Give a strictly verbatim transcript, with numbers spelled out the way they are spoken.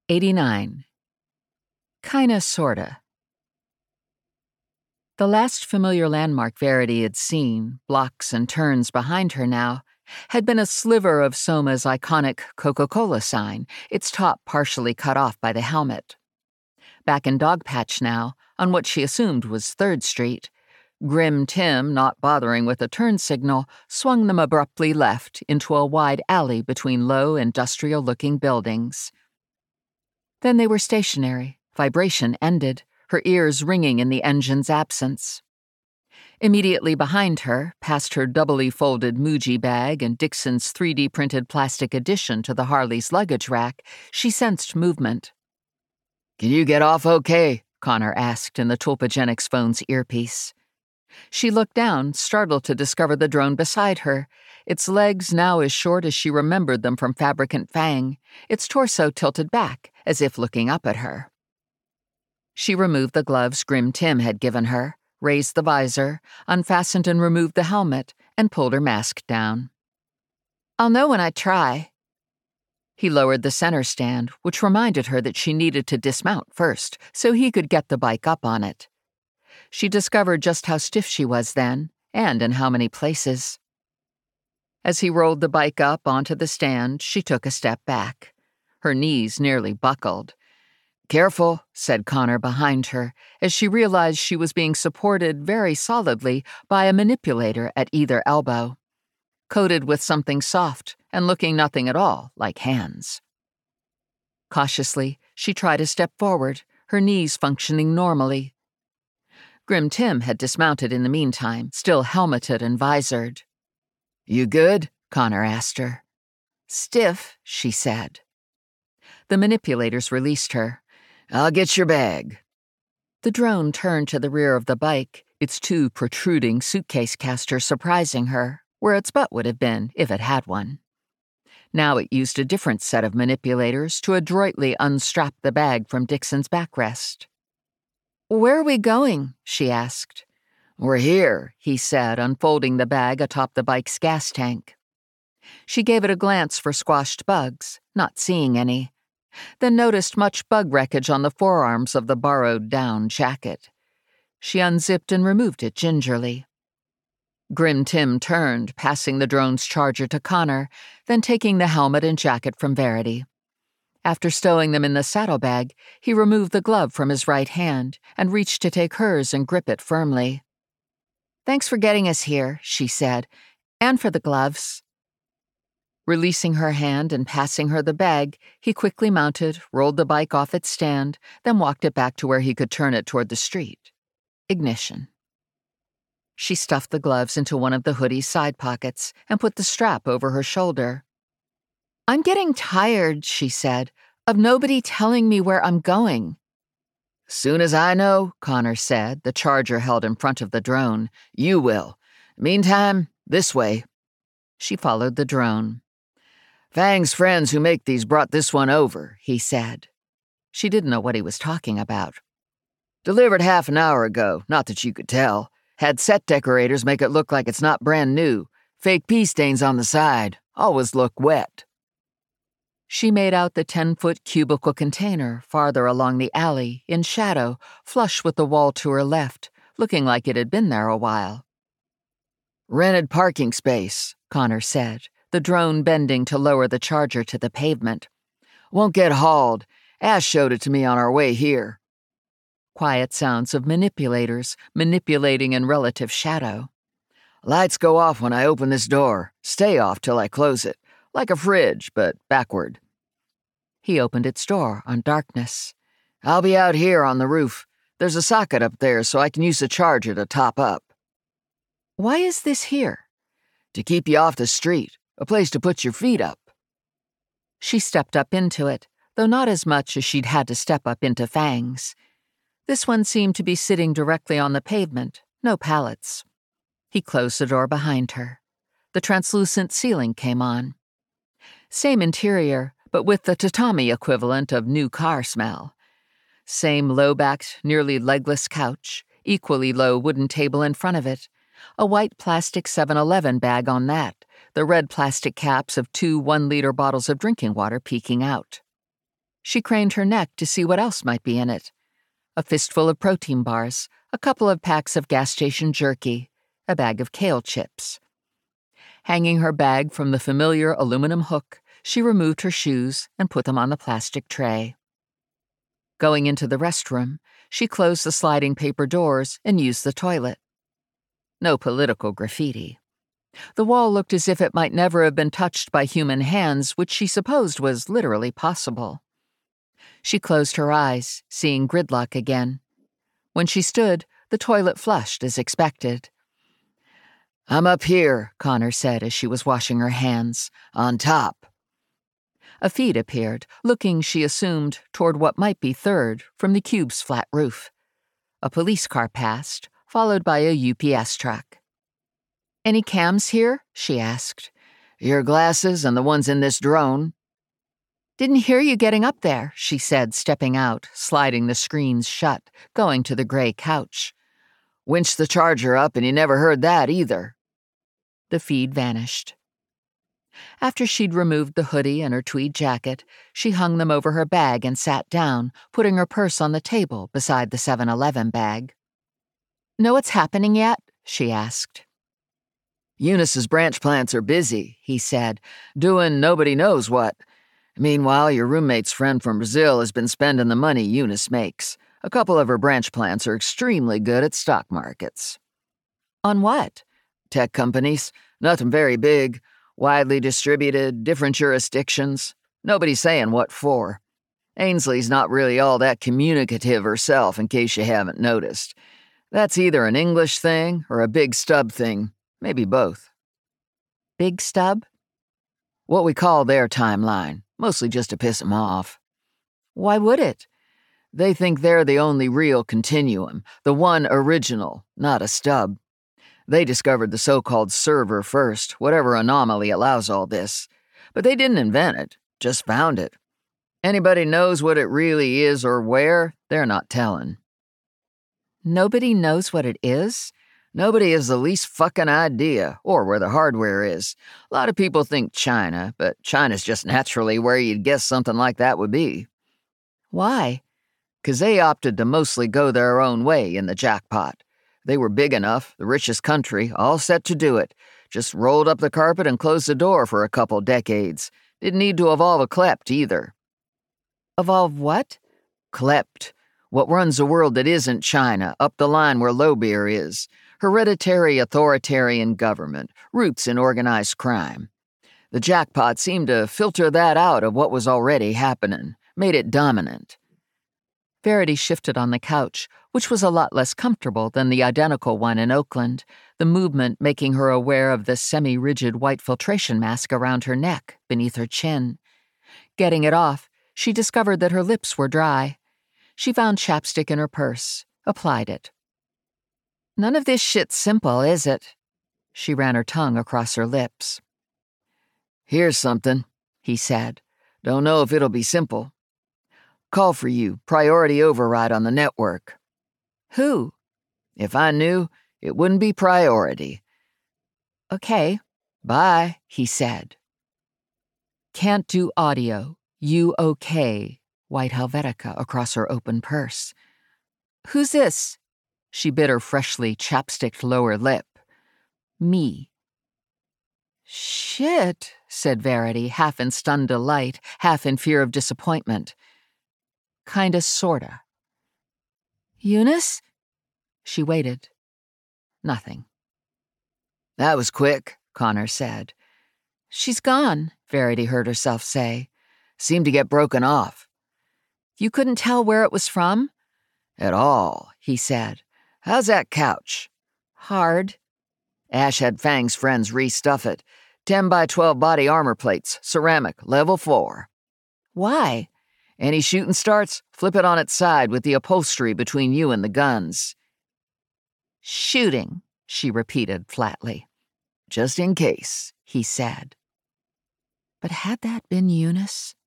eighty-nine. Kinda sorta. The last familiar landmark Verity had seen, blocks and turns behind her now, had been a sliver of Soma's iconic Coca-Cola sign, its top partially cut off by the helmet. Back in Dogpatch now, on what she assumed was third Street, Grim Tim, not bothering with a turn signal, swung them abruptly left into a wide alley between low, industrial-looking buildings. Then they were stationary, vibration ended, her ears ringing in the engine's absence. Immediately behind her, past her doubly folded Muji bag and Dixon's three D printed plastic addition to the Harley's luggage rack, she sensed movement. "Can you get off okay?" Connor asked in the Tulpagenics phone's earpiece. She looked down, startled to discover the drone beside her, its legs now as short as she remembered them from Fabricant Fang, its torso tilted back, as if looking up at her. She removed the gloves Grim Tim had given her, raised the visor, unfastened and removed the helmet, and pulled her mask down. "I'll know when I try." He lowered the center stand, which reminded her that she needed to dismount first, so he could get the bike up on it. She discovered just how stiff she was then, and in how many places. As he rolled the bike up onto the stand, she took a step back. Her knees nearly buckled. "Careful," said Connor behind her, as she realized she was being supported very solidly by a manipulator at either elbow, coated with something soft and looking nothing at all like hands. Cautiously, she tried to step forward, her knees functioning normally. Grim Tim had dismounted in the meantime, still helmeted and visored. "You good?" Connor asked her. "Stiff," she said. The manipulators released her. "I'll get your bag." The drone turned to the rear of the bike, its two protruding suitcase casters surprising her, where its butt would have been if it had one. Now it used a different set of manipulators to adroitly unstrap the bag from Dixon's backrest. "Where are we going?" she asked. "We're here," he said, unfolding the bag atop the bike's gas tank. She gave it a glance for squashed bugs, not seeing any, then noticed much bug wreckage on the forearms of the borrowed down jacket. She unzipped and removed it gingerly. Grim Tim turned, passing the drone's charger to Connor, then taking the helmet and jacket from Verity. After stowing them in the saddlebag, he removed the glove from his right hand and reached to take hers and grip it firmly. "Thanks for getting us here," she said, "and for the gloves." Releasing her hand and passing her the bag, he quickly mounted, rolled the bike off its stand, then walked it back to where he could turn it toward the street. Ignition. She stuffed the gloves into one of the hoodie's side pockets and put the strap over her shoulder. "I'm getting tired," she said, "of nobody telling me where I'm going." "Soon as I know," Connor said, the charger held in front of the drone, "you will. Meantime, this way." She followed the drone. "Fang's friends who make these brought this one over," he said. She didn't know what he was talking about. "Delivered half an hour ago, not that you could tell. Had set decorators make it look like it's not brand new. Fake pee stains on the side. Always look wet." She made out the ten-foot cubicle container farther along the alley, in shadow, flush with the wall to her left, looking like it had been there a while. "Rented parking space," Connor said, the drone bending to lower the charger to the pavement. "Won't get hauled. Ash showed it to me on our way here." Quiet sounds of manipulators, manipulating in relative shadow. "Lights go off when I open this door. Stay off till I close it. Like a fridge, but backward." He opened its door on darkness. "I'll be out here on the roof. There's a socket up there so I can use the charger to top up." "Why is this here?" "To keep you off the street. A place to put your feet up." She stepped up into it, though not as much as she'd had to step up into Fang's. This one seemed to be sitting directly on the pavement, no pallets. He closed the door behind her. The translucent ceiling came on. Same interior, but with the tatami equivalent of new car smell. Same low-backed, nearly legless couch, equally low wooden table in front of it, a white plastic seven eleven bag on that, the red plastic caps of two one-liter bottles of drinking water peeking out. She craned her neck to see what else might be in it. A fistful of protein bars, a couple of packs of gas station jerky, a bag of kale chips. Hanging her bag from the familiar aluminum hook, she removed her shoes and put them on the plastic tray. Going into the restroom, she closed the sliding paper doors and used the toilet. No political graffiti. The wall looked as if it might never have been touched by human hands, which she supposed was literally possible. She closed her eyes, seeing gridlock again. When she stood, the toilet flushed as expected. "I'm up here," Connor said as she was washing her hands. "On top." A feed appeared, looking, she assumed, toward what might be third from the cube's flat roof. A police car passed, followed by a U P S truck. "Any cams here?" she asked. "Your glasses and the ones in this drone." "Didn't hear you getting up there," she said, stepping out, sliding the screens shut, going to the gray couch. "Winched the charger up and you never heard that either." The feed vanished. After she'd removed the hoodie and her tweed jacket, she hung them over her bag and sat down, putting her purse on the table beside the seven eleven bag. "Know what's happening yet?" she asked. "Eunice's branch plants are busy," he said, "doing nobody knows what. Meanwhile, your roommate's friend from Brazil has been spending the money Eunice makes. A couple of her branch plants are extremely good at stock markets." "On what?" "Tech companies. Nothing very big. Widely distributed, different jurisdictions. Nobody's saying what for. Ainsley's not really all that communicative herself, in case you haven't noticed. That's either an English thing or a big stub thing. Maybe both." "Big stub?" "What we call their timeline. Mostly just to piss 'em off." "Why would it?" "They think they're the only real continuum, the one original, not a stub. They discovered the so-called server first, whatever anomaly allows all this. But they didn't invent it, just found it. Anybody knows what it really is or where, they're not telling." "Nobody knows what it is?" "Nobody has the least fucking idea, or where the hardware is. A lot of people think China, but China's just naturally where you'd guess something like that would be." "Why?" "'Cause they opted to mostly go their own way in the jackpot. They were big enough, the richest country, all set to do it. Just rolled up the carpet and closed the door for a couple decades. Didn't need to evolve a klept either." "Evolve what?" "Klept. What runs the world that isn't China, up the line where Lobir is. Hereditary authoritarian government, roots in organized crime. The jackpot seemed to filter that out of what was already happening, made it dominant." Verity shifted on the couch, which was a lot less comfortable than the identical one in Oakland, the movement making her aware of the semi-rigid white filtration mask around her neck, beneath her chin. Getting it off, she discovered that her lips were dry. She found chapstick in her purse, applied it. "None of this shit's simple, is it?" She ran her tongue across her lips. "Here's something," he said. "Don't know if it'll be simple. Call for you, priority override on the network." "Who?" "If I knew, it wouldn't be priority." "Okay." "Bye," he said. "Can't do audio. You okay?" White Helvetica across her open purse. "Who's this?" She bit her freshly chapsticked lower lip. "Me." "Shit," said Verity, half in stunned delight, half in fear of disappointment. "Kinda sorta." "Eunice?" She waited. Nothing. "That was quick," Connor said. "She's gone," Verity heard herself say. "Seemed to get broken off." "You couldn't tell where it was from?" "At all," he said. "How's that couch?" "Hard." "Ash had Fang's friends restuff it. ten by twelve body armor plates, ceramic, level four." "Why?" "Any shooting starts, flip it on its side with the upholstery between you and the guns." "Shooting," she repeated flatly. "Just in case," he said. But had that been Eunice?